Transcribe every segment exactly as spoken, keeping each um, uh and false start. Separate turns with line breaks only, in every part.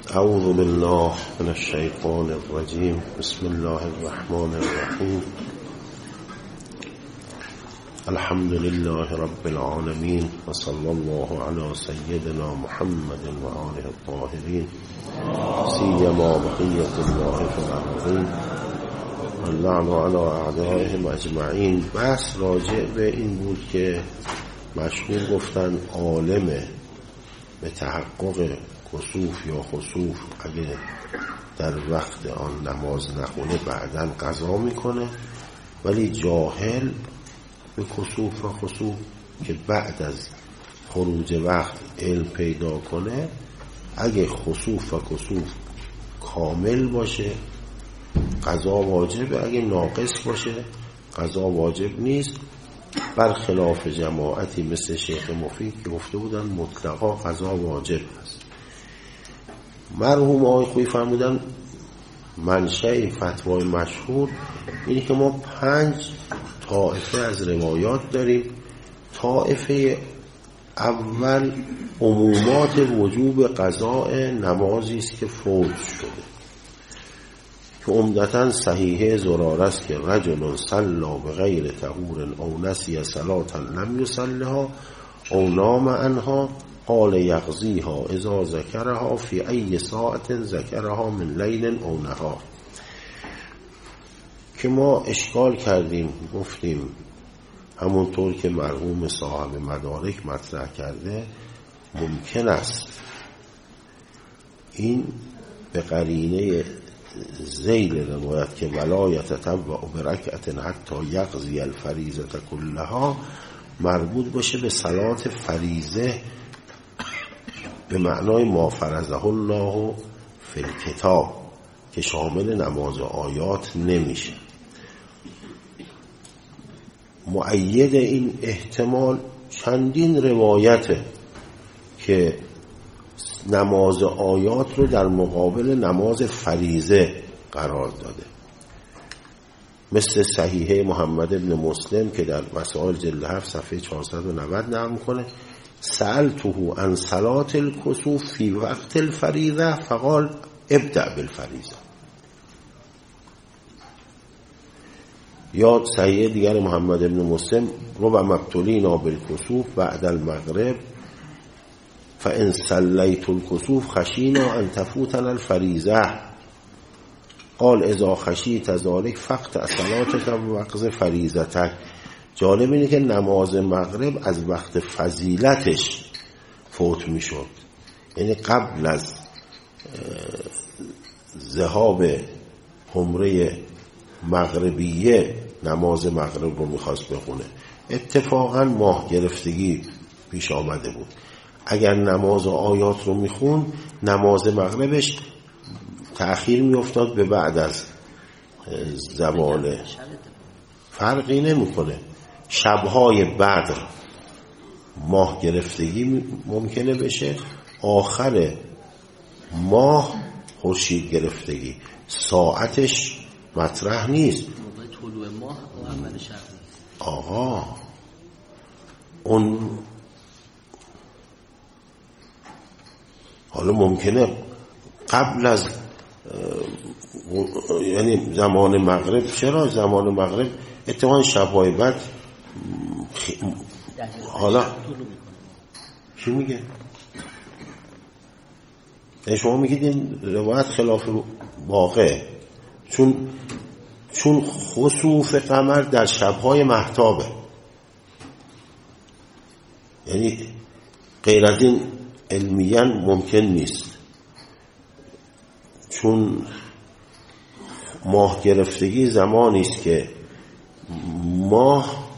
اعوذ بالله من الشیطان الرجیم. بسم الله الرحمن الرحیم. الحمد لله رب العالمین و صلی الله علی سیدنا محمد و آله الطاهرین سیما بقیة الله فی الارضین اللعن علی اعدائهم اجمعین. بحث راجع به این بود که مشهور گفتن عالم به تحقق کسوف یا خسوف اگه در وقت آن نماز نخونه بعداً قضا میکنه، ولی جاهل به کسوف و خسوف که بعد از خروج وقت علم پیدا کنه، اگه خسوف و کسوف کامل باشه قضا واجبه، اگه ناقص باشه قضا واجب نیست، برخلاف جماعتی مثل شیخ مفید که گفته بودن مطلقا قضا واجب است. مرحوم آقای خویی فرمودن منشأ فتوای مشهور اینه که ما پنج طائفه از روایات داریم. طائفه اول عمومات وجوب قضاء نمازی است که فوت شده، که عمدتاً صحیحه زراره است که رجل صلی بغیر طهور او نسی صلاة لم یصلها او نام عنها قال یقضیها اذا ذکرها فی ای ساعت ذکرها من لیل او نهار. که ما اشکال کردیم، گفتیم همونطور که مرحوم صاحب مدارک مطرح کرده، ممکن است این به قرینه ذیل روایت که ولایت تبع برکعت حتی یقضی الفریضه کلها مربوط باشه به صلات فریضه به معنای ما فرضه الله فی الکتاب که شامل نماز و آیات نمیشه. مؤید این احتمال چندین روایته که نماز آیات رو در مقابل نماز فریضه قرار داده، مثل صحیحه محمد ابن مسلم که در مسائل جلد هفت صفحه چهارصد و نود نقل میکنه سألته عن صلاة الکسوف فی وقت الفریضه فقال ابدأ بالفریضه. یا صحیحه دیگر محمد ابن مسلم ربع مبتولینا بالکسوف بعد المغرب فان صلیت الکسوف خشینا ان تفوتنا الفریضه قال اذا خشیت ذلك فقط صلاتك و وقت فریضتک. جالب اینه که نماز مغرب از وقت فضیلتش فوت میشد، یعنی قبل از ذهاب حمره مغربیه نماز مغرب رو میخواست بخونه. اتفاقا ماه گرفتگی پیش آمده بود، اگر نماز و آیات رو میخون نماز مغربش تأخیر میافتاد به بعد از زوال. فرقی نمیکنه، شبهای بعد ماه گرفتگی ممکنه بشه، آخر ماه خورشید گرفتگی، ساعتش مطرح نیست.
طلوع ماه اول شب
آقا اون حالا ممکنه قبل از یعنی زمان مغرب. چرا زمان مغرب اتفاقا شبهای بعد خی... حالا چی میگه؟ شما میگید این روایت خلاف واقع، چون چون خسوف قمر در شبهای مهتابه، یعنی غیر از این علمیاً ممکن نیست، چون ماه گرفتگی زمانی است که ماه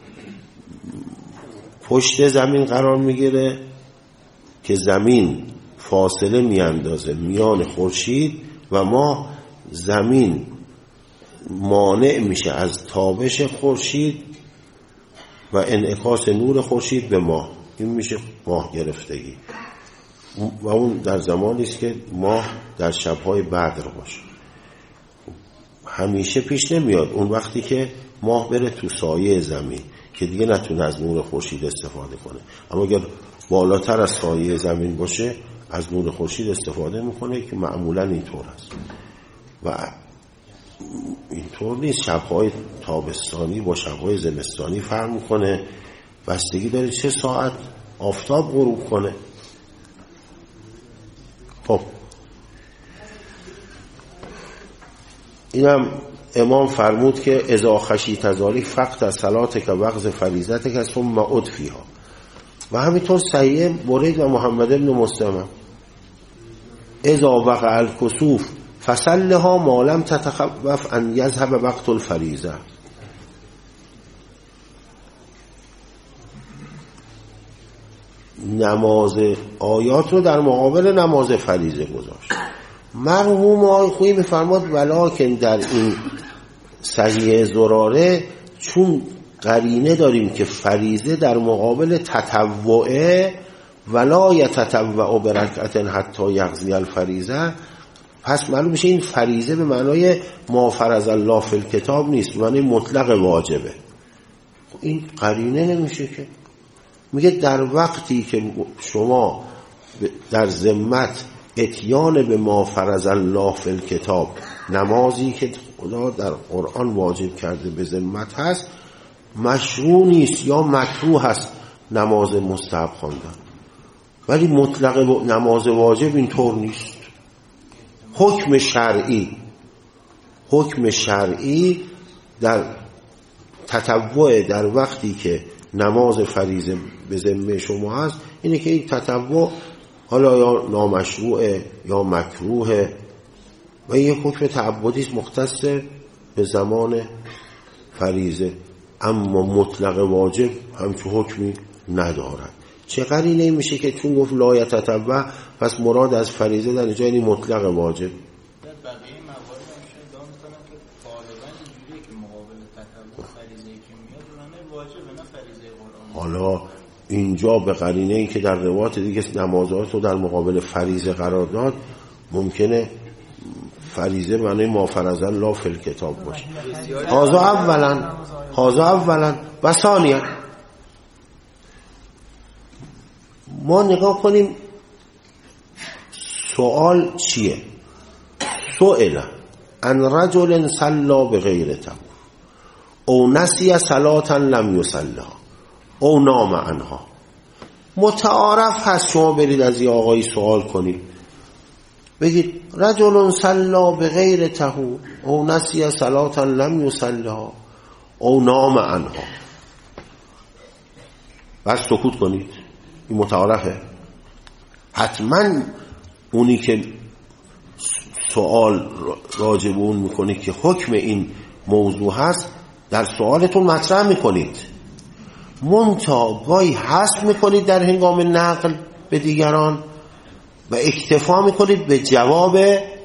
پشت زمین قرار میگیره که زمین فاصله میاندازه میان خورشید و ماه، زمین مانع میشه از تابش خورشید و انعکاس نور خورشید به ماه، این میشه ماه گرفتگی. و اون در زمانی است که ماه در شبهای بدر باشه. همیشه پیش نمیاد اون وقتی که ماه بره تو سایه زمین که دیگه نتونه از نور خورشید استفاده کنه، اما اگر بالاتر از سایه زمین باشه از نور خورشید استفاده میکنه که معمولا اینطور است و اینطور نیست. شبهای تابستانی با شبهای زمستانی فرق میکنه، بستگی داره چه ساعت آفتاب غروب کنه. خب اینم امام فرمود که اذا خشیت ذلک فقط صلاتک وقت فریضتک ثم عد فیها. و همینطور صحیح برید و محمد ابن مسلم اذا وقع الکسوف فصلها ما لم تتخوف ان یذهب وقت الفریضه. نماز آیات رو در مقابل نماز فریضه گذاشت. مرحوم آقای خویی می‌فرماد ولکن در این صحیح زراره چون قرینه داریم که فریضه در مقابل تطوعه ولا یتطوع برکعت حتی یقضی الفریضه، پس معلوم میشه این فریضه به معنای ما فرض الله فی الکتاب نیست، به معنای مطلق واجبه. این قرینه نمیشه که میگه در وقتی که شما در ذمت اتیان به ما فرض الله فی الکتاب، نمازی که خدا در قرآن واجب کرده به ذمت هست، مشروع نیست یا مکروه هست نماز مستحب خواندن، ولی مطلق نماز واجب اینطور نیست. حکم شرعی حکم شرعی در تطوع در وقتی که نماز فریضه به ذمه شما هست اینه که این تطوع حالا یا نامشروعه یا مکروهه و یک حکم تعبدی است مختص به زمان فریضه، اما مطلق واجب همچون حکمی ندارد. چه قرینه میشه که چون گفت لا یتطوع پس مراد از فریضه در اینجا یعنی مطلق واجب؟
بقیه موارد میشه ادعا میکنن که غالبا اینجوریه که مقابل تطوع فریضه که میاد اونم واجبه نه فریضه قرآن.
حالا اینجا به قرینه ای که در روایت دیگه نمازات رو در مقابل فریضه قرار داد، ممکنه فریضه معنی ما فرض الله فی الکتاب باشه. هذا اولا هذا اولا و ثانیا ما نگاه کنیم سوال چیه؟ سئل عن رجل صلى بغیر طهور او نسی صلاة لم یصلها او نام عنها. متعارف هست شما برید از یه آقایی سوال کنید بگید رجل صلى بغیر طهور او نسی صلاة لم یصلها او نام عنها، بس سکوت کنید. این متعارفه. حتما اونی که سوال راجب اون میکنه که حکم این موضوع هست در سوالتون مطرح میکنید، منتها گاهی حذف میکنید در هنگام نقل به دیگران و اکتفا میکنید به جواب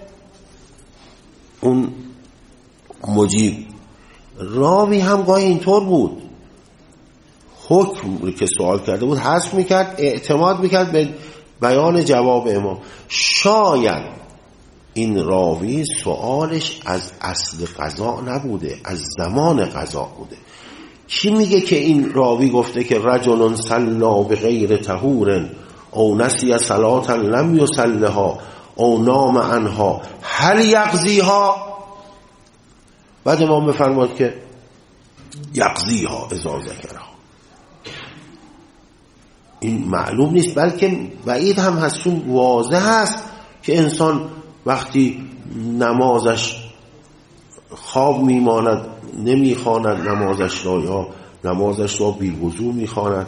اون مجیب. راوی هم گاهی اینطور بود، حکم که سوال کرده بود حذف میکرد، اعتماد میکرد به بیان جواب امام. شاید این راوی سوالش از اصل قضا نبوده، از زمان قضا بوده. کی میگه که این راوی گفته که رجل صلی بغیر طهور او نسی صلاة لم یصلها او نام عنها هل یقضیها؟ بعد امام بفرماد که یقضیها اذا ذکرها. این معلوم نیست، بلکه بعید هم هست، چون واضح هست که انسان وقتی نمازش خواب میماند نمیخواند نمازش را یا نمازش را بی وضو میخواند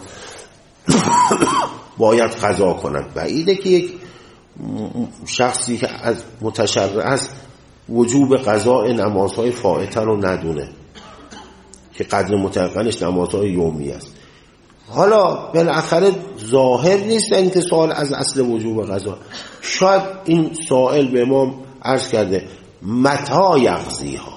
باید قضا کند. بعیده که یک شخصی که از متشرع است وجوب قضاء نمازهای فائته رو ندونه که قدر متقنش نمازهای یومی است. حالا بالاخره ظاهر نیست اینکه سوال از اصل وجوب قضا. شاید این سائل به امام عرض کرده متى یقضیها،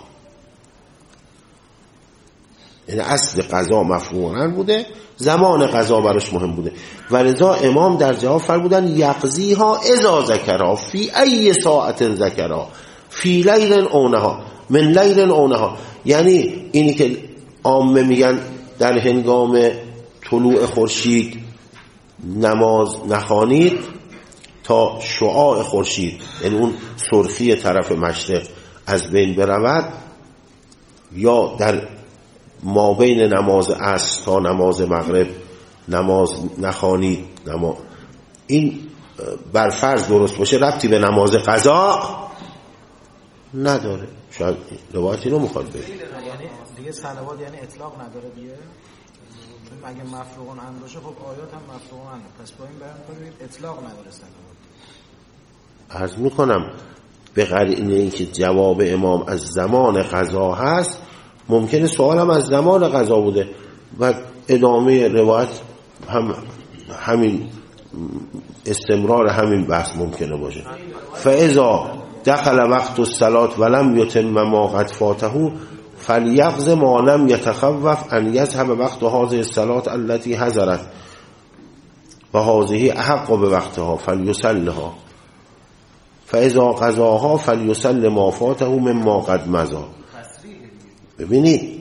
یعنی اصل قضا مفهوما بوده، زمان قضا براش مهم بوده، ولذا امام در جواب فرمودن یقضیها اذا ذکرها فی ای ساعت ذکرها فی لیل او نهار من لیل او نهار. یعنی اینی که عامه میگن در هنگام طلوع خورشید نماز نخوانید، تا شعاع خورشید، یعنی اون سرخی طرف مشرق از بین برود، یا در مابین نماز عصر تا نماز مغرب نماز نخوانید، نماز این بر فرض درست باشه، ربطی به نماز قضا نداره. شاید روایتی رو میخواد بگه،
یعنی دیگه صلوات یعنی اطلاق نداره دیگه، چون اگه مفروغون هم باشه خب آیات هم مفروغون هم، پس با این بیان کنید اطلاق نداره صلوات.
عرض میکنم به قرینه اینکه جواب امام از زمان قضا هست، ممکنه سوال هم از زمان قضا بوده و ادامه روایت هم همین استمرار همین بحث ممکنه باشه. فاذا دخل وقت الصلاة ولم يتم ما قد فاته فليقض ما لم يتخوف ان يذهب وقت هذه الصلاة التي حضرت و هذه احق بوقتها فليصلها فاذا قضاها فليصل ما فاته مما قد مضى. ببینید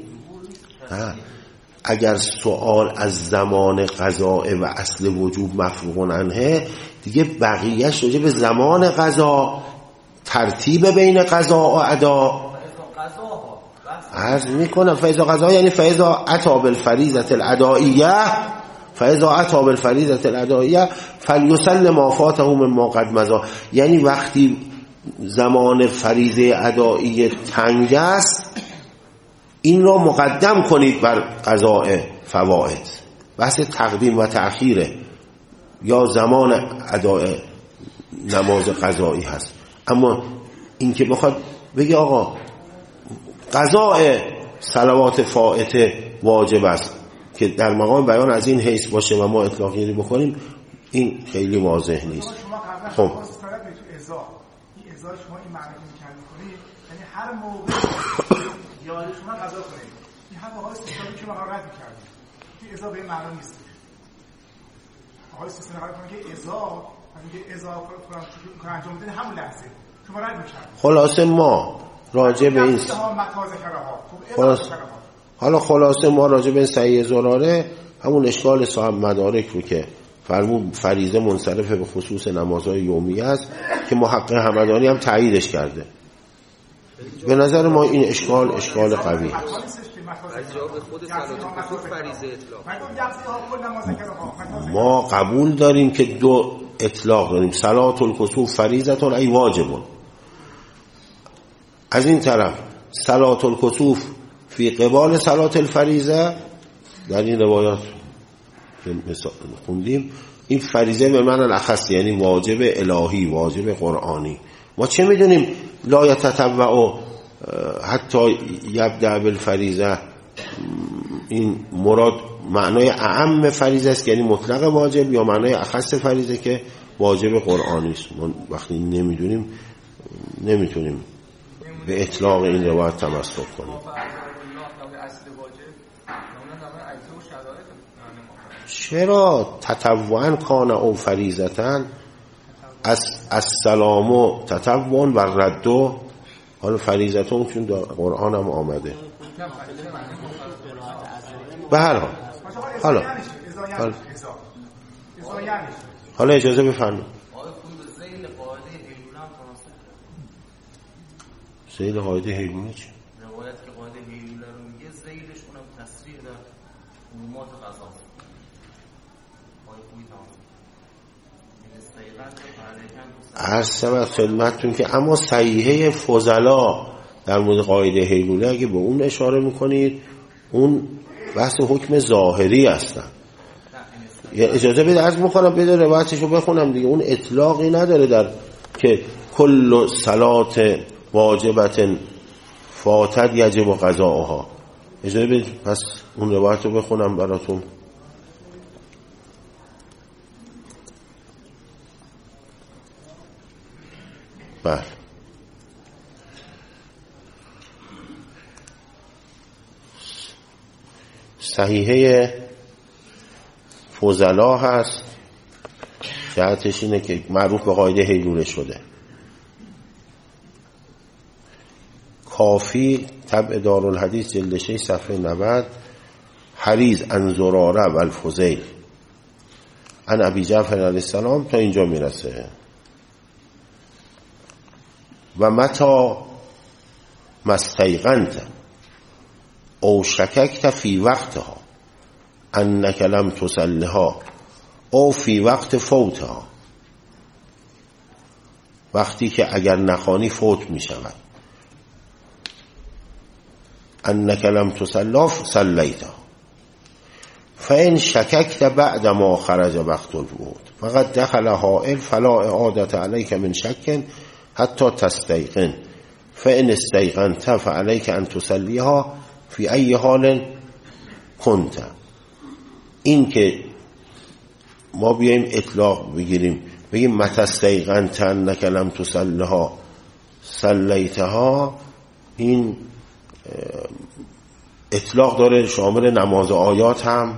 اگر سوال از زمان قضا و اصل وجوب مفروغ عنه، دیگه بقیهش راجع به زمان قضا، ترتیب بین قضا و ادا. عرض میکنم فاذا قضا یعنی فاذا اتى بالفریضه الادائیه، فاذا اتى بالفریضه الادائیه فلیصل ما فاته مما قد مضى، یعنی وقتی زمان فریضه ادائیه تنگ است این را مقدم کنید بر قضاء فوائد. بحث تقدیم و تأخیره، یا زمان اداء نماز قضایی هست. اما این که بخواد بگه آقا قضاء صلوات فائته واجب است که در مقام بیان از این حیث باشه و ما اطلاقی بکنیم، این خیلی واضح نیست. خب
این ازا شما این معنی که می‌کنید کنید، یعنی هر موقع یاد شما قضا کنید، این هم آقای سیستانی که ما رد می‌کردیم که ازا به این معنی نیست. آقای سیستانی قرار کنه که ازا میگه ازا کار انجام میدن همون لحظه شما رد می‌کردید.
خلاصه ما راجع به این خلاص حالا خلاصه ما راجع به این صحیح زراره همون اشکال صاحب مدارک رو که فرمود فریضه منصرف به خصوص نمازهای یومی است که محقق همدانی هم تاییدش کرده. به نظر ما این اشکال اشکال قوی است. ما قبول داریم که دو اطلاق داریم، صلاة الکسوف فریضتون ای واجبون. از این طرف صلاة الکسوف فی قبال صلاة الفریضه، در این روایات خوندیم این فریضه به معنی الاخص یعنی واجب الهی، واجب قرآنی. ما چه میدونیم لا یتطوع حتی یبدأ بالفریضه، این مراد معنای اعم فریضه است یعنی مطلق واجب، یا معنای اخص فریضه که واجب قرآنی است. ما وقتی نمیدونیم نمیتونیم به اطلاق این روایت تمسک کنیم. چرا تطوعا کان او فریضتن، از السلام تطوعا و ردو، حالا فریضتون چون در قرآن هم آمده. به هر حال حالا حالا, حالا اجازه بفرمایید. زیل قاعده هیلونه چی؟
روایت که قاعده هیلونه رو میگه زیلش اونم تصریح در عمومات قضا.
عرض شود خدمتتون که اما صحیحه فضلا در مورد قاعده هیلوله اگه به اون اشاره میکنید اون بحث حکم ظاهری هستن. اجازه بده عرض میکنم بده روایتشو بخونم دیگه، اون اطلاقی نداره در که کل صلات واجبت فاتت یجب قضاءها. اجازه بده پس اون روایتو بخونم براتون. بله صحیحه فضلا هست، جهتش اینه که معروف به قاعده هیلوله شده. کافی طبع دارالحدیث جلد شش صفحه نود، حریز عن زراره و الفضیل عن ابی جعفر علیه السلام تا اینجا میرسه. و متا مستیقنت او شککت فی وقتها انک لم تصلها او فی وقت فوتها، وقتی که اگر نخوانی فوت می شود. انک لم تصلها صلیتها فان شککت بعد ما خرج وقت الوقت فقد دخل حائل فلا اعادة علیک من شک حتی تستیقن فان استیقنت فعلیک ان تصلیها فی ای حال کنت. این که ما بیایم اطلاق بگیریم بگیم متستیقنت انک لم تصلیها صلیتها، این اطلاق داره شامل نماز آیات هم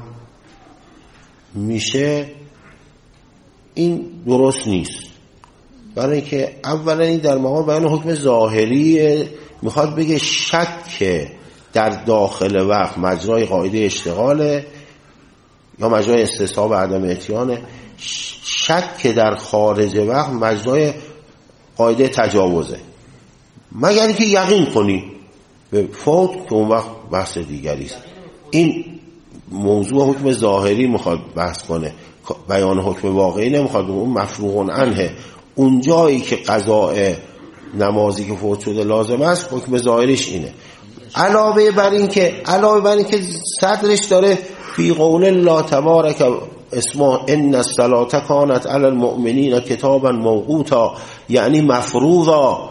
میشه. این درست نیست، برای اینکه اولا این در مقام بیان حکم ظاهری میخواد بگه شک در داخل وقت مجرای قاعده اشتغاله یا مجرای استصحاب عدم اتیانه، شک در خارج وقت مجرای قاعده تجاوزه، مگر اینکه یقین کنی به فوت که اون وقت بحث دیگری است. این موضوع حکم ظاهری میخواد بحث کنه، بیان حکم واقعی نمیخواد. اون مفروغ عنه، اون جایی که قضاء نمازی که فوت شده لازم است حکم ظاهریش اینه. علاوه بر این که علاوه بر این که صدرش داره فی قول الله تبارک اسمه ان الصلاة کانت علی المؤمنین کتابا موقوتا، یعنی مفروضا.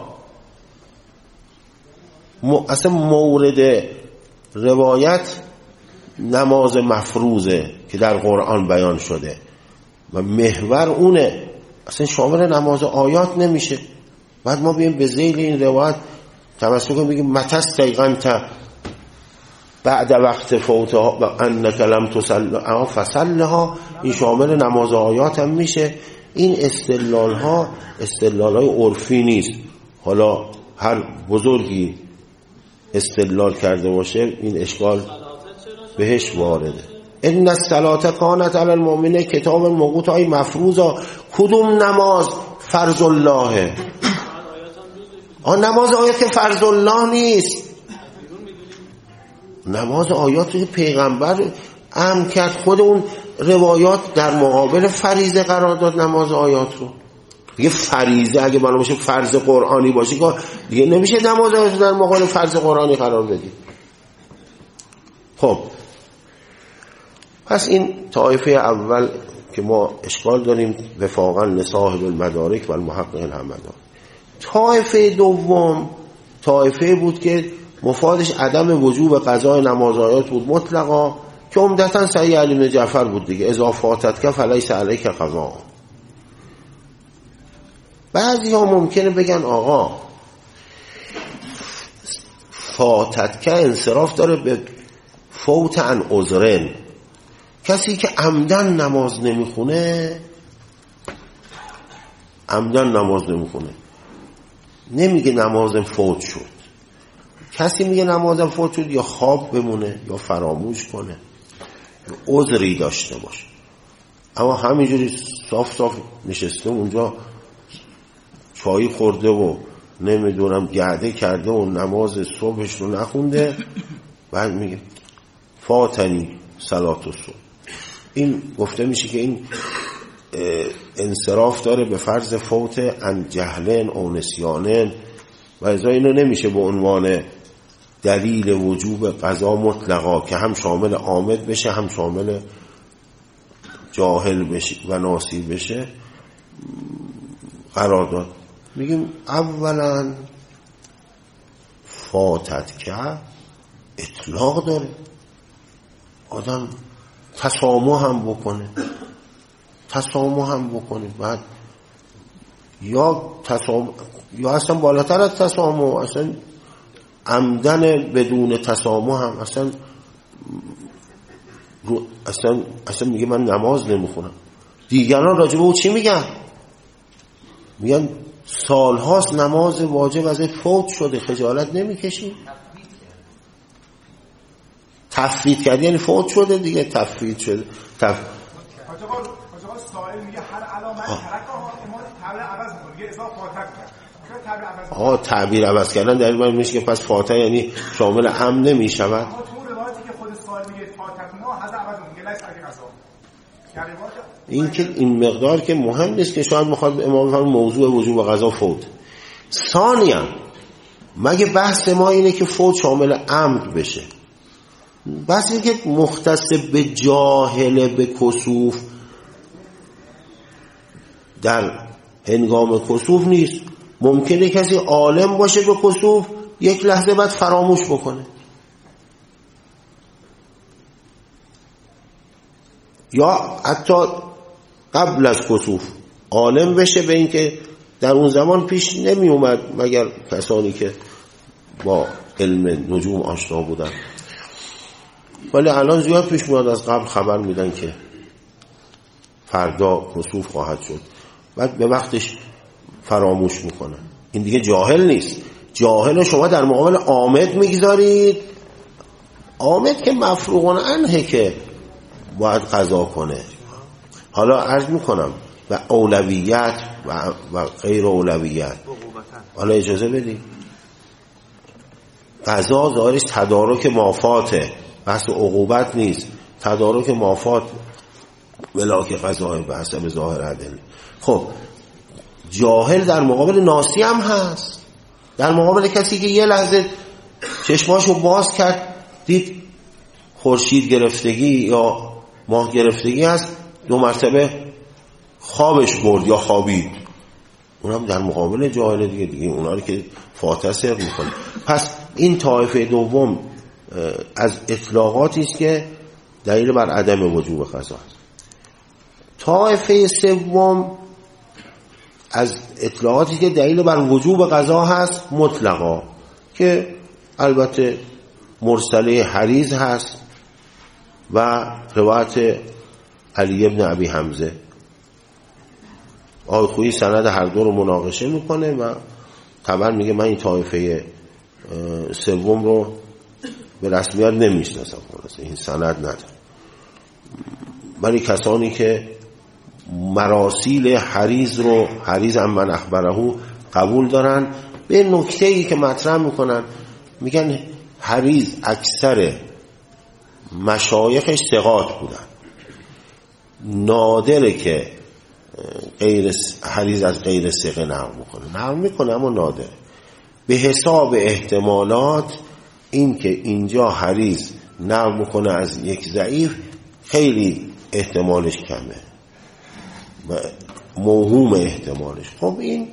اصلا مورد روایت نماز مفروضه که در قرآن بیان شده و محور اونه، اصلا شامل نماز آیات نمیشه. بعد ما بیم به ذیل این روایت تمسک کنیم بگیم متستیقنت بعد وقت فوتها انک لم تصلها فصلها، این شامل نماز آیات هم میشه. این استدلال ها استدلال های عرفی نیست. حالا هر بزرگی استدلال کرده باشه این اشکال بهش وارده. ان الصلاة کانت علی المؤمنین کتاب موقوتا، ای مفروضا. کدوم نماز فرض الله؟ آن نماز آیات که فرض الله نیست، نماز آیات که پیغمبر امر کرد، خود اون روایات در مقابل فریضه قرار داد نماز آیات رو. دیگه فریضه اگه بالا باشه فرض قرآنی باشه دیگه نمیشه نماز آیات در مقابل فرض قرآنی قرار بدید. خب پس این طایفه اول که ما اشکال داریم وفاقا لصاحب المدارک و المحقق الحمدان. طایفه دوم طایفه بود که مفادش عدم وجوب قضای نماز آیات بود مطلقا، که عمدتا صحیح علی بن جعفر بود دیگه، اذا فاتت که فلیس علیک قضا. بعضی ها ممکنه بگن آقا فاتت که انصراف داره به فوت عن عذرن، کسی که عمدن نماز نمیخونه عمدن نماز نمیخونه نمیگه نمازم فوت شد. کسی میگه نمازم فوت شد یا خواب بمونه یا فراموش کنه یا عذری داشته باشه، اما همینجوری صاف صاف نشسته اونجا چای خورده و نمیدونم گرده کرده و نماز صبحش رو نخونده، بعد میگه فاتنی صلات الصبح. این گفته میشه که این انصراف داره به فرض فوت عن جهلن او نسیانن، و ازا اینو نمیشه به عنوان دلیل وجوب قضا مطلقا که هم شامل عامد بشه هم شامل جاهل بشه و ناسی بشه قرار داد. میگیم اولا فاتت که اطلاق داره، آدم تسامح هم بکنه تسامح هم بکنه بعد یا تسامح یا اصلا بالاتر از تسامح اصلا عمدن بدون تسامح هم اصلا اصلا اصلا میگه من نماز نمیخونم. دیگران راجبه او چی میگن؟ میگن سالهاست نماز واجب از فوت شده، خجالت نمیکشی؟ تفویض کرد یعنی فوت شده دیگه، تفویض شده. تف...
حاج آقا سائل میگه هر علامت ترک ها امام تبع عوض میکنه، یه اضافه فاتح کرد.
آه تعبیر عوض کردن در این میشه که پس فاتح یعنی شامل ام نمی شود.
اما تو روایتی که خود سوال میگه فاتحنا هذا عوض میگه لیس علی قضا.
این که این مقدار که مهم نیست که شاید میخواد امام بفرمایه موضوع وجوب قضا فوت. ثانیاً مگه بحث ما اینه که فوت شامل عمد بشه؟ بس این که مختص به جاهل به کسوف در هنگام کسوف نیست. ممکنه کسی عالم باشه به کسوف یک لحظه بعد فراموش بکنه، یا حتی قبل از کسوف عالم بشه به این که در اون زمان پیش نمی اومد مگر کسانی که با علم نجوم آشنا بودن، ولی الان زیاد پیش میاد از قبل خبر میدن که فردا کسوف خواهد شد، بعد به وقتش فراموش میکنن. این دیگه جاهل نیست. جاهل شما در مقابل عامد میگذارید، عامد که مفروغ عنه که باید قضا کنه. حالا عرض میکنم و اولویت و, و غیر اولویت. حالا اجازه بدید، قضا ظاهرش تدارک مافاته، بحث عقوبت نیست، تدارک مافات ولاک قضا به حسب ظاهر عدل. خب جاهل در مقابل ناسی هم هست، در مقابل کسی که یه لحظه چشماشو باز کرد دید خورشید گرفتگی یا ماه گرفتگی هست، دو مرتبه خوابش برد یا خوابید، اونم در مقابل جاهل دیگه دیگه اونا رو که فاتح سر میکنه. پس این طایفه دوم از اطلاقاتی است که دلیل بر عدم وجوب قضا است. طایفه سوم از اطلاعاتی که دلیل بر وجوب قضا هست مطلقا، که البته مرسله حریز هست و روایت علی ابن ابی حمزه. آقای خویی سند هر دو رو مناقشه میکنه و طبعا میگه من این طایفه سوم رو به رسمیت نمیشناسم، این سند نداره، ولی کسانی که مراسیل حریز رو حریز هم من اخبرهو قبول دارن، به نکته‌ای که مطرح میکنن میگن حریز اکثر مشایخش ثقات بودن، نادره که غیر حریز از غیر ثقه نقل میکنه، نقل میکنه اما نادره. به حساب احتمالات این که اینجا حریز نقل میکنه از یک ضعیف خیلی احتمالش کمه و موهوم احتمالش. خب این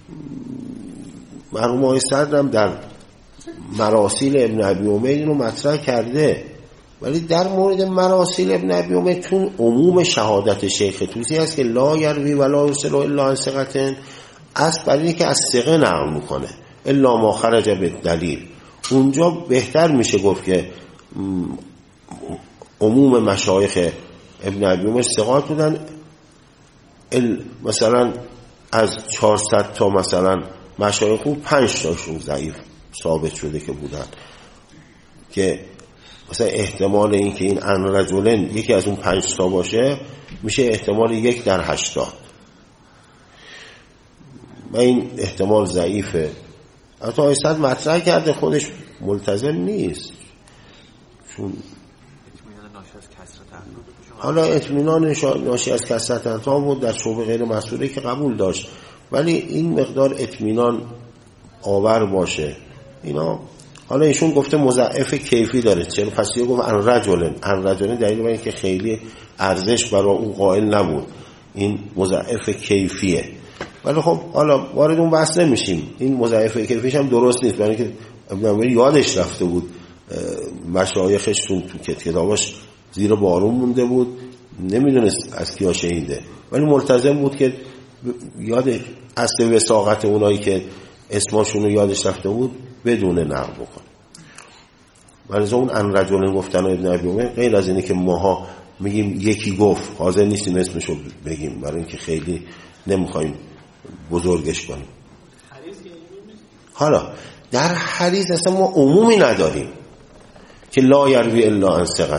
مرحوم آقای صدرم در مراسیل ابن ابی امید رو مطرح کرده، ولی در مورد مراسیل ابن ابی امید چون عموم شهادت شیخ طوسی هست که لا یروی ولا یرسل الا عن ثقة، اصل برای اینه که از ثقه نقل میکنه الا ما خرج بالدلیل، اونجا بهتر میشه گفت که عموم مشایخ ابن ابی امید ثقات بودن، مثلا از چهارصد تا مثلا مشایخ پنج تاشون ضعیف ثابت شده که بودن، که مثلا احتمال این که این ان رجلن یکی از اون پنج تا باشه میشه احتمال یک در هشتاد و این احتمال ضعیفه. حتی آیستاد مطرح کرده خودش ملتزم نیست، چون حالا اطمینان ناشی از کثرت انتام بود در شعبه غیر مسئوله که قبول داشت، ولی این مقدار اطمینان آور باشه اینا. حالا ایشون گفته مضاعف کیفی داره، چرا پس یه گفت ان رجلن، ان رجلن دلیل بر این که خیلی ارزش برای اون قائل نبود، این مضاعف کیفیه. ولی خب حالا وارد اون بحث نمیشیم، این مضاعف کیفیش هم درست نیست، برای اینکه ابن عمر یادش رفته بود مشایخش تو کتاباش زیر بارون مونده بود، نمیدونست از کیا شهیده، ولی ملتزم بود که یاد اصل وثاقت اونایی که اسماشون رو یادش رفته بود بدون نقل بکن. ولی اون ان رجلن گفتن ابن ابی عمر غیر از اینه که ماها میگیم یکی گفت حاضر نیستیم اسمشو بگیم، برای اینکه خیلی نمیخوایم بزرگش کنیم. حالا در حدیث اصلا ما عمومی نداریم که لا یروی الا عن ثقة،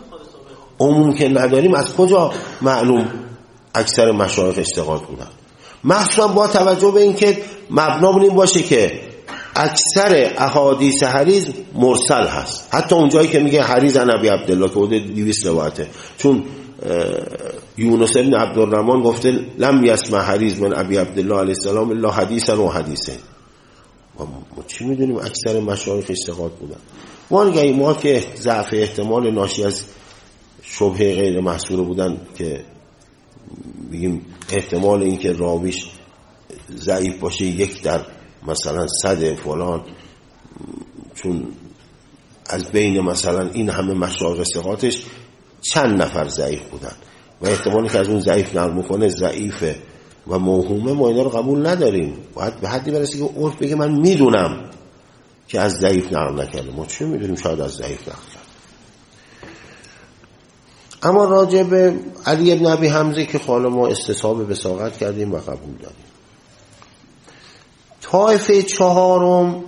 عموم که نداریم از کجا معلوم اکثر مشایخ ثقات بودن؟ مخصوصا با توجه به اینکه مبنامون این باشه که اکثر احادیث حریز مرسل هست، حتی اونجایی که میگه حریز عن ابی عبدالله که بوده دویست روایته، چون یونس ابن عبدالرحمن گفته لم یسمع حریز من ابی عبدالله علیه السلام الا حدیثا و حدیثه. ما چی میدونیم اکثر مشایخ ثقات بودن. ما نگه ما که ضعف احتمال ناشی از شبهه غیر محصور بودن که بگیم احتمال این که راویش ضعیف باشه یک در مثلا صد فلان، چون از بین مثلا این همه مشایخ ثقاتش چند نفر ضعیف بودن و احتمالی که از اون ضعیف نقل میکنه ضعیفه و موهومه، ما اینا رو قبول نداریم. باید به حدی برسه که عرف بگه من میدونم که از ضعیف نقل نکرده. ما چه میدونیم شاید از ضعیف نقل کرده. اما راجع به علی ابن ابی حمزه که حالا ما استصحاب بساغت کردیم و قبول داریم. طایفه چهارم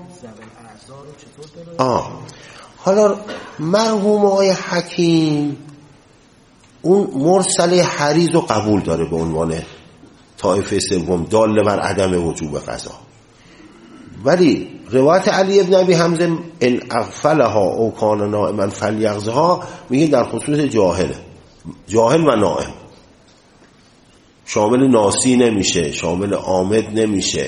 آه حالا مرحوم آقای حکیم اون مرسل حریز رو قبول داره به عنوان طایفه سوم دال بر عدم وجوب قضا، ولی روایت علی ابن ابی حمزه ان اغفلها او کان نائما فلیغزها میگه در خصوص جاهله، جاهل و نائم، شامل ناسی نمیشه، شامل عامد نمیشه.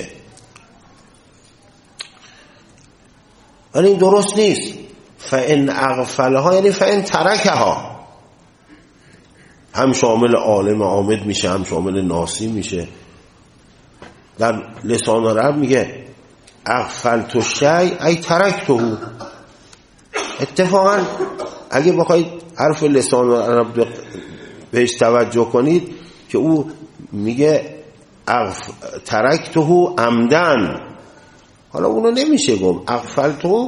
ولی این درست نیست. فان اغفلها یعنی فان ترکها، هم شامل عالم عامد میشه هم شامل ناسی میشه. در لسان عرب میگه اغفلت الشیء ای ترکته. اتفاقا اگه بخواید حرف لسان عرب بهش توجه کنید که او میگه اغف... ترکته عمدن، حالا اونو نمیشه گفت اغفلته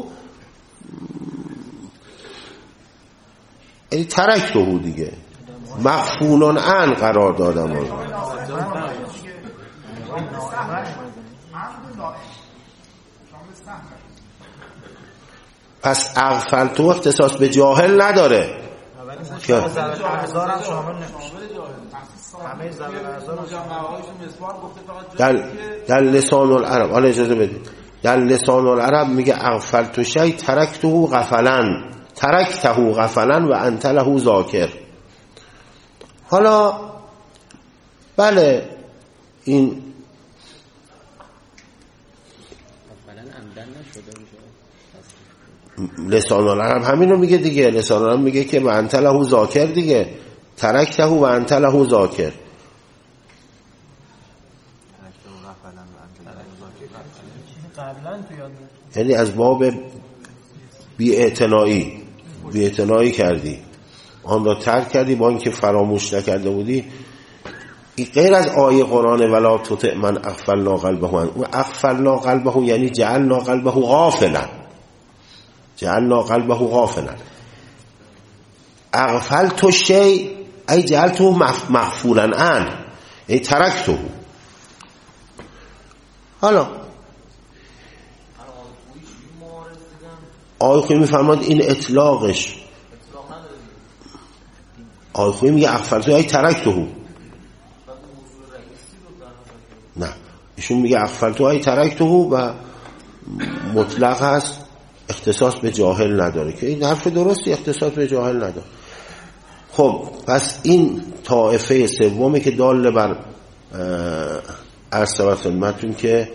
ای ترکته دیگه، مغفولان عن قرار دادم اون. پس اغفلتو اختصاص به جاهل نداره که در, در لسان العرب، حالا اجازه بدید، در لسان العرب میگه اغفلتو شی ترکته غفلن، ترکته غفلن و انت له ذاکر. حالا بله این لسان العرب همین رو میگه دیگه، لسان العرب میگه که و انت له ذاکر دیگه، ترکته و انت له ذاکر. یعنی از باب بی‌اعتنایی بی‌اعتنایی کردی، آن را ترک کردی با اینکه فراموش نکرده بودی. این غیر از آیه قرآن ولا تطع من اغفلنا قلبه، و اغفلنا قلبه یعنی جعلنا قلبه غافلا، جعلنا قلبه غافلا. اغفلت الشیء ای جعلته مغفولا عنه، ای ترکته. حالا آیه خویی میفرماد این اطلاقش، آیه خویی میگه اغفلت ای ترکته، نه ایشون میگه اغفلت ای ترکته و مطلق هست، اختصاص به جاهل نداره، که این حرف درستی، اختصاص به جاهل نداره. خب پس این طائفه سومی که دال بر عرض و خدمتون که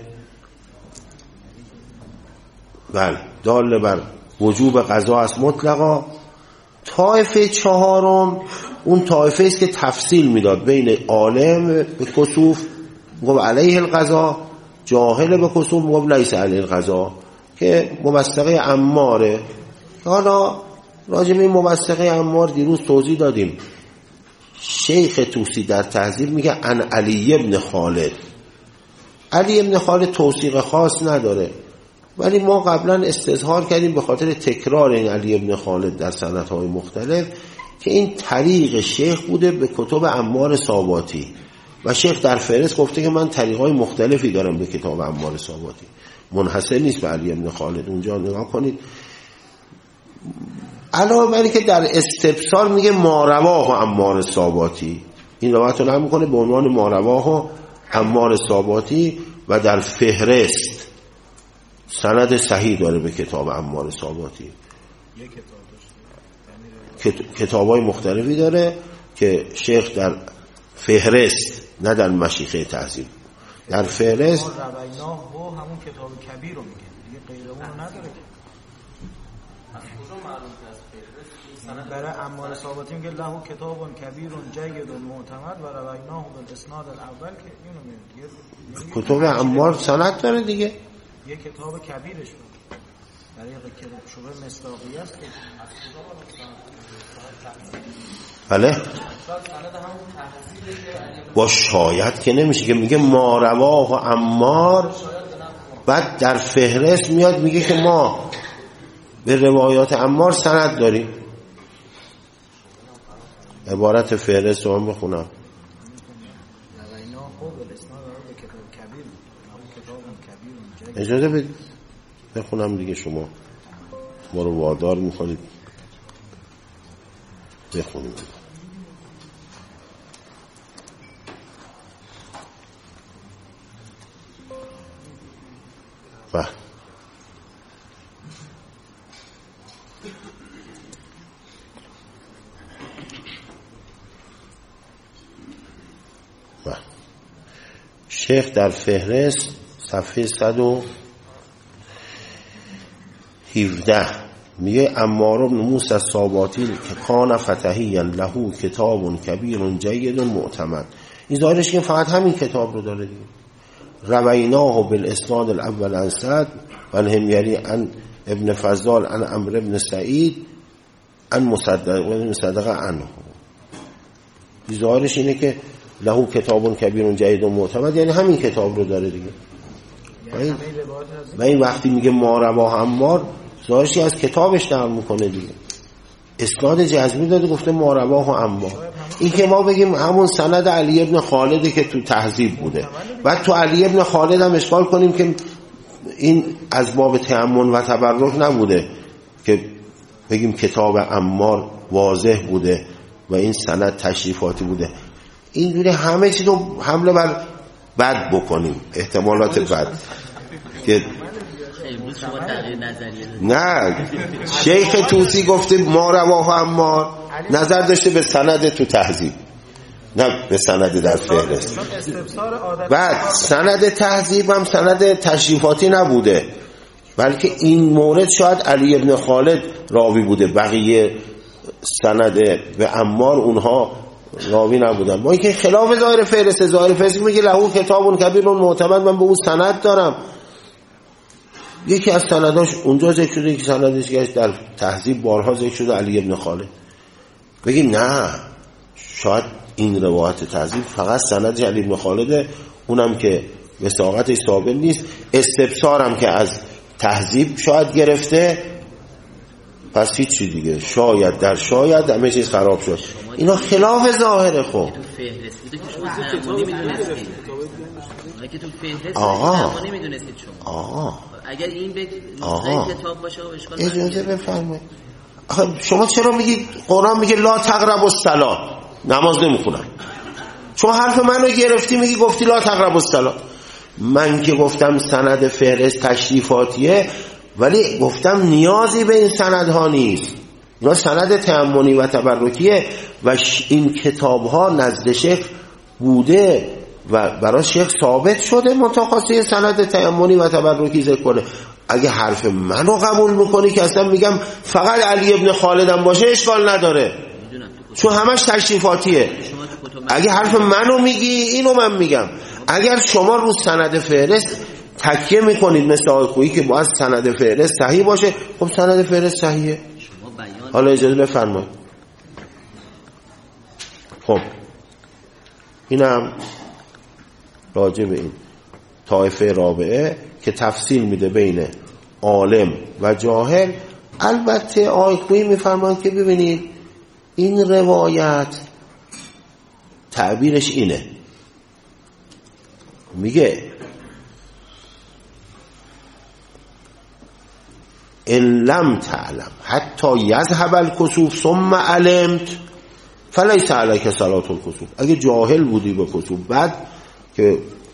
بله دال بر وجوب قضا است مطلقا. طائفه چهارم اون طائفه است که تفصیل میداد بین عالم به کسوف گفت علیه القضا، جاهل به کسوف گفت لیس علیه القضا، که موثقه عماره. حالا راجع به این موثقه عمار دیروز توضیح دادیم. شیخ طوسی در تهذیب میگه ان علی ابن خالد. علی ابن خالد توثیق خاص نداره، ولی ما قبلا استظهار کردیم به خاطر تکرار این علی ابن خالد در سندهای مختلف که این طریق شیخ بوده به کتب عمار ساباتی، و شیخ در فهرست گفته که من طریقای مختلفی دارم به کتاب عمار ساباتی، منحصر نیست به علی ابن خالد. اونجا نگاه کنید علاوه بر اینکه در استبصار میگه ما رواه عمار ساباتی، این روایت رو نقل میکنه به عنوان ما رواه عمار ساباتی و در فهرست سند صحیح داره به کتاب عمار ساباتی. کتاب‌های مختلفی داره که شیخ در فهرست، نه در مشیخه تهذیب، در فهرست
روینا و همون کتاب کبیر رو میگه دیگه، غیر اون رو نداره.
از کجا معلوم که از فهرست
برای عمار ثابتی میگه له کتاب کبیر جید معتمد و رویناه بالاسناد الاول که اینو میگه
کتاب عمار سند داره دیگه،
یه کتاب کبیرش بود برای شبه مصداقیه است که از
بله با شاید که نمیشه که میگه ما رواه و عمار، بعد در فهرست میاد میگه که ما به روایات عمار سند داریم. عبارت فهرست رو هم بخونم. اجازه بدید بخونم دیگه، شما ما رو وادار میکنید بخونید. بله بله شیخ در فهرست صفحه صد و هفده میگه عمار بن موسی الساباتی که کان فتحیاً له کتاب کبیر جید معتمد. این ظاهرش که فقط همین کتاب رو داره دیگه. رویناه بالاسناد الاول عن سعد و الهمیری عن ابن فضال عن عمرو بن سعید عن مصدق و مصدق عنه. این ظاهرش اینه که له کتاب کبیر جید معتمد، یعنی همین کتاب رو داره دیگه. و این وقتی میگه ما رواه عمار ظاهرشی از کتابش نقل میکنه دیگه، اسناد جزمی داده گفته ما رواه عمار. این که ما بگیم همون سند علی ابن خالده که تو تهذیب بوده، بعد تو علی ابن خالد هم اشکال کنیم که این از باب تأمن و تبرک نبوده که بگیم کتاب عمار واضح بوده و این سند تشریفاتی بوده. اینجوری همه چیز رو حمله بر بد بکنیم، احتمالات بد که نه. شیخ توسی گفته ما رواه عمار، نظر داشته به سند تو تهذیب نه به سند در فهرست. بعد سند تهذیب هم سند تشریفاتی نبوده، بلکه این مورد شاید علی ابن خالد راوی بوده، بقیه سند به عمار اونها راوی نبودن. ما اینکه خلاف ظاهر فهرست، ظاهر فهرست میگه له کتاب کبیر معتمد، من به اون سند دارم. یکی از سنداش اونجا ذکر شده، یکی سندش که در تهذیب بارها ذکر شده علی ابن خالد. بگیم نه، شاید این روایت تهذیب فقط سند علی ابن خالده، اونم که وثاقتش ثابت نیست، استبصارم که از تهذیب شاید گرفته، پس هیچ چی دیگه شاید در شاید همه چیز خراب شد. اینا خلاف ظاهره. خب آقا آقا
اگر این به کتاب باشه اشکال نداره.
اجازه بفرمایید. شما چرا میگید قرآن میگه لا تقربوا الصلاة، نماز نمیخونم؟ شما حرف منو گرفتی میگی گفتی لا تقربوا الصلاة. من که گفتم سند فهرست تشریفاتیه، ولی گفتم نیازی به این سندها نیست، اینا سند تأمنی و تبرکیه و این کتابها نزد شیخ بوده و برای شیخ ثابت شده، متخصص سند تأمنی و تبرکی ذکر کنه. اگه حرف منو قبول میکنی که اصلا میگم فقط علی ابن خالدم باشه اشکال نداره، چون همش تشریفاتیه. اگه حرف منو میگی اینو من میگم. اگر شما رو سند فهرست تکیه میکنید مثل آقای خویی که باید سند فهرست صحیح باشه، خب سند فهرست صحیحه. حالا اجازه بفرمایید. خب اینم راجع به این طایفه رابعه که تفصیل میده بین عالم و جاهل. البته آقای خویی میفرمایند که ببینید این روایت تعبیرش اینه، میگه ان لم تعلم حتی یذهب الکسوف ثم علمت فلیس علیک صلاة الکسوف. اگه جاهل بودی به کسوف بعد که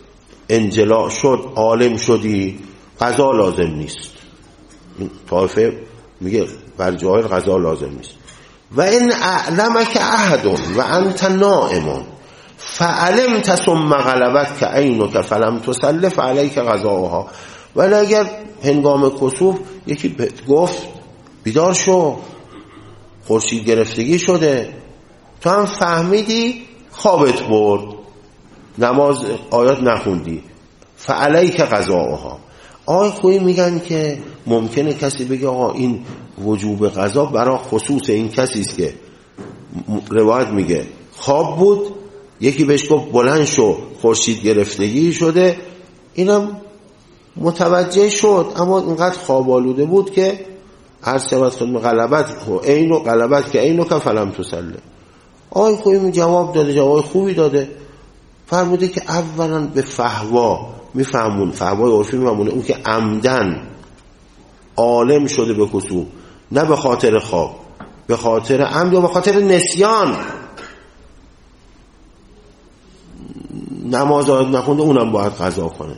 انجلاء شد، عالم شدی، قضا لازم نیست. این طایفه میگه بر جاهل قضا لازم نیست. و ان اعلمک احد و انت نائم فعلمت ثم غلبتک عینک فلم تصل فعلیک قضاؤها. ولی اگر هنگام کسوف یکی گفت بیدار شو، خورشید گرفتگی شده، تو هم فهمیدی خوابت برد، نماز آیات نخوندی، فعلیک قضاؤها. آقای خویی میگن که ممکنه کسی بگه آقا این وجوب قضا برای خصوص این کسی است که روایت میگه خواب بود، یکی بهش گفت بلند شو، خورشید گرفتگی شده، اینم متوجه شد اما اینقدر خواب آلوده بود که هر سبت خود غلبت عین و غلبت که عینو که فلم تسله. آقای خویی جواب داده، جواب خوبی داده، فرموده که اولا به فهوا میفهمون، فهوای عرفی میفهمونه اون که عمدن عالم شده به کسوف، نه به خاطر خواب، به خاطر عمد یا به خاطر نسیان نماز آیات نخونده، اونم باید قضا کنه.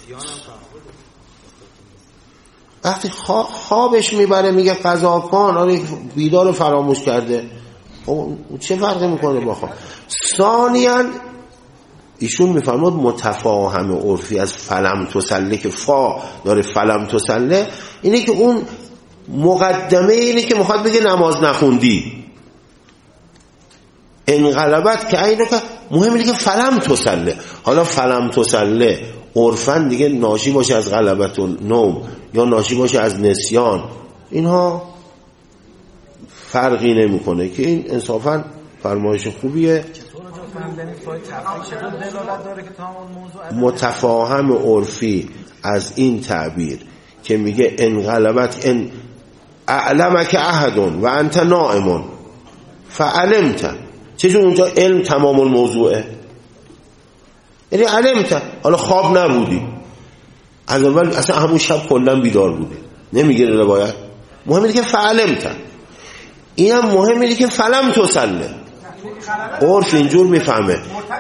وقتی خوابش میبره میگه قضا کن، آره بیدار فراموش کرده، چه فرقی میکنه با خواب؟ ثانیاً ایشون میفرماد متفاهم عرفی از فلم تسله که فا داره فلم تسله اینه که اون مقدمه اینه که میخواد بگه نماز نخوندی، انقلبت که اینو که مهم اینه که فلم تسله. حالا فلم تسله عرفاً دیگه ناشی باشه از غلبت النوم یا ناشی باشه از نسیان، اینها فرقی نمیکنه که این انصافاً فرمایش خوبیه. متفاهم عرفی از این تعبیر که میگه انقلبت ان اعلمک احد و انت نائم فعلمت، چجور اونجا علم تمام الموضوعه، یعنی علمت، حالا خواب نبودی، از اول اصلا همون شب کلا بیدار بودی، نمیگه روایت، مهم اینه که فعلمت، اینم مهم اینه که فلم تسله. عرف اینجور میفهمه،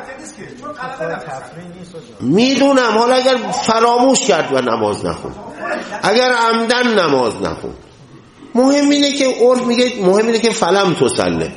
میدونم. حالا اگر فراموش کرد و نماز نخون، اگر عمدن نماز نخون، مهم اینه که عرف میگه مهم اینه که فلم تسله.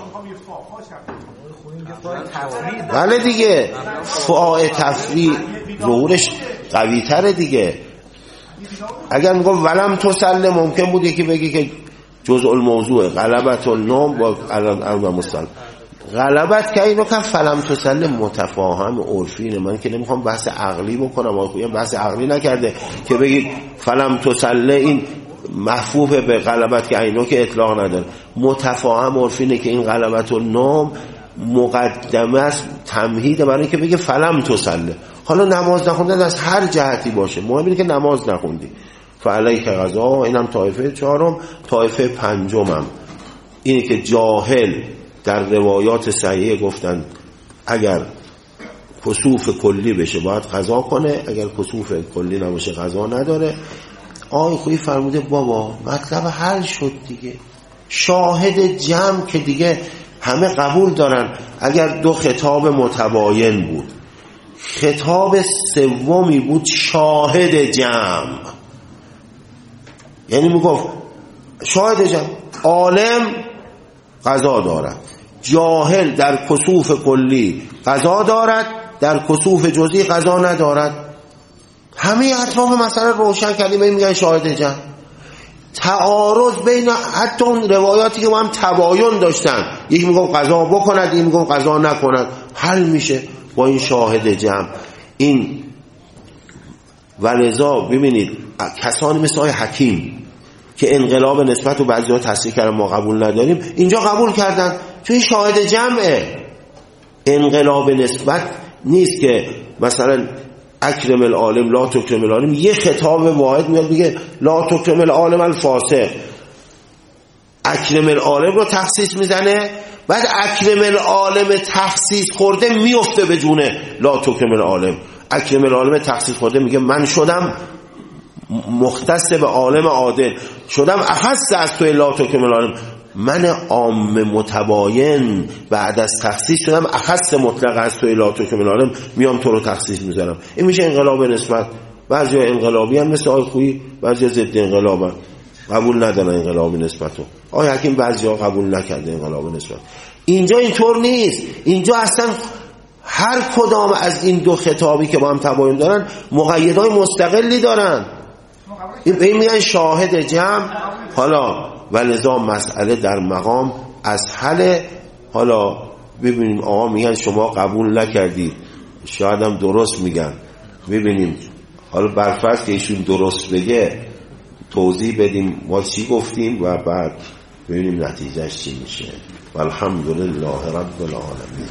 بله دیگه، فاء تفریع ظهورش قوی تره دیگه. اگر میگم ولم تسله ممکن بود یکی بگی که جزء الموضوع غلبت النوم با الان مستل غلبت که اینو که فلم تسله متفاهم عرفینه. من که نمیخوام بحث عقلی بکنم، آقای بحث عقلی نکرده که بگید فلم تسله این محفوظ به غلبت که اینو که اطلاق نداره. متفاهم عرفینه که این غلبت النوم مقدمه است، تمهیده برای که بگه فلم تسله. حالا نماز نخوندن از هر جهتی باشه، مهم اینه که نماز نخوندی، فعلیک قضا. اینم طایفه چهارم. طایفه پنجمم اینه که جاهل در روایات صحیحه گفتن اگر کسوف کلی بشه باید قضا کنه، اگر کسوف کلی نباشه قضا نداره. آقای خویی فرموده بابا مطلب حل شد دیگه، شاهد جمع که دیگه همه قبول دارن. اگر دو خطاب متباین بود، خطاب سومی بود شاهد جمع، یعنی میگفت شاهد جمع عالم قضا دارد، جاهل در کسوف کلی قضا دارد، در کسوف جزئی قضا ندارد. همه اطراف مثلا روشن کردیم میگن شاهد جمع. تعارض بین حتی اون روایاتی که با هم تباین داشتن، یکی میگم قضا بکند، یکی میگم قضا نکند، حل میشه با این شاهد جمع. این ولذا ببینید کسانی مثل آقای حکیم که انقلاب نسبت و بعضی‌ها تصریح کردن ما قبول نداریم، اینجا قبول کردن چون شاهد جمعه. انقلاب نسبت نیست که مثلا اکرم العالم لا تکرم العالم، یه خطاب واحد میاد میگه لا تکرم العالم الفاسق، اکرم العالم رو تخصیص میزنه، بعد اکرم العالم تخصیص خورده میفته به جونه لا تکرم العالم. اکرم العالم تخصیص خورده میگه من شدم مختص به عالم عادل، شدم اخص از توی لا تکرم العالم، من عام متباین بعد از تخصیص شدم اخص مطلق از تو الهاتو که منالم میام تو رو تخصیص میذارم. این میشه انقلاب نسبت. بعضی انقلابی هم مثل آقای خویی، بعضی ضد انقلاب هم قبول ندارن انقلاب نسبتو. آقای حکیم بعضی ها قبول نکرده انقلاب نسبت. اینجا اینطور نیست. اینجا اصلا هر کدام از این دو خطابی که با هم تباین دارن مقیدهای مستقلی دارن. این میگن شاهد جمع. حالا ولذا مسئله در مقام از حل. حالا ببینیم آقا میگن شما قبول نکردید، شاید هم درست میگن، ببینیم حالا برفرض که ایشون درست بگه توضیح بدیم ما چی گفتیم و بعد ببینیم نتیجهش چی میشه. والحمدلله رب العالمین.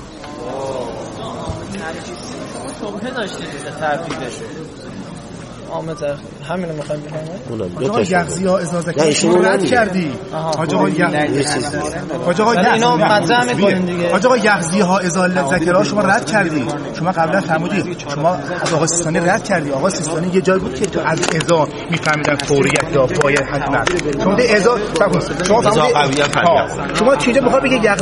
صبح داشتید ترتیبش آمد همین رو میخوایم بفهمیم.
آقا یغزی ها ازازه که شما رد کردی. حاج آقا حاج آقا
اینا مطرح میکنین دیگه.
حاج آقا یغزی ها ازاله ذکرها شما رد کردی. شما قبلا فرمودید شما از آقا سیستانی رد کردی. آقا سیستانی یه جای بود که تو از ازا میفهمیدن فوریت یا باید حتما. شما ده ازا شما فرمودید شما چیزا میخواد بگه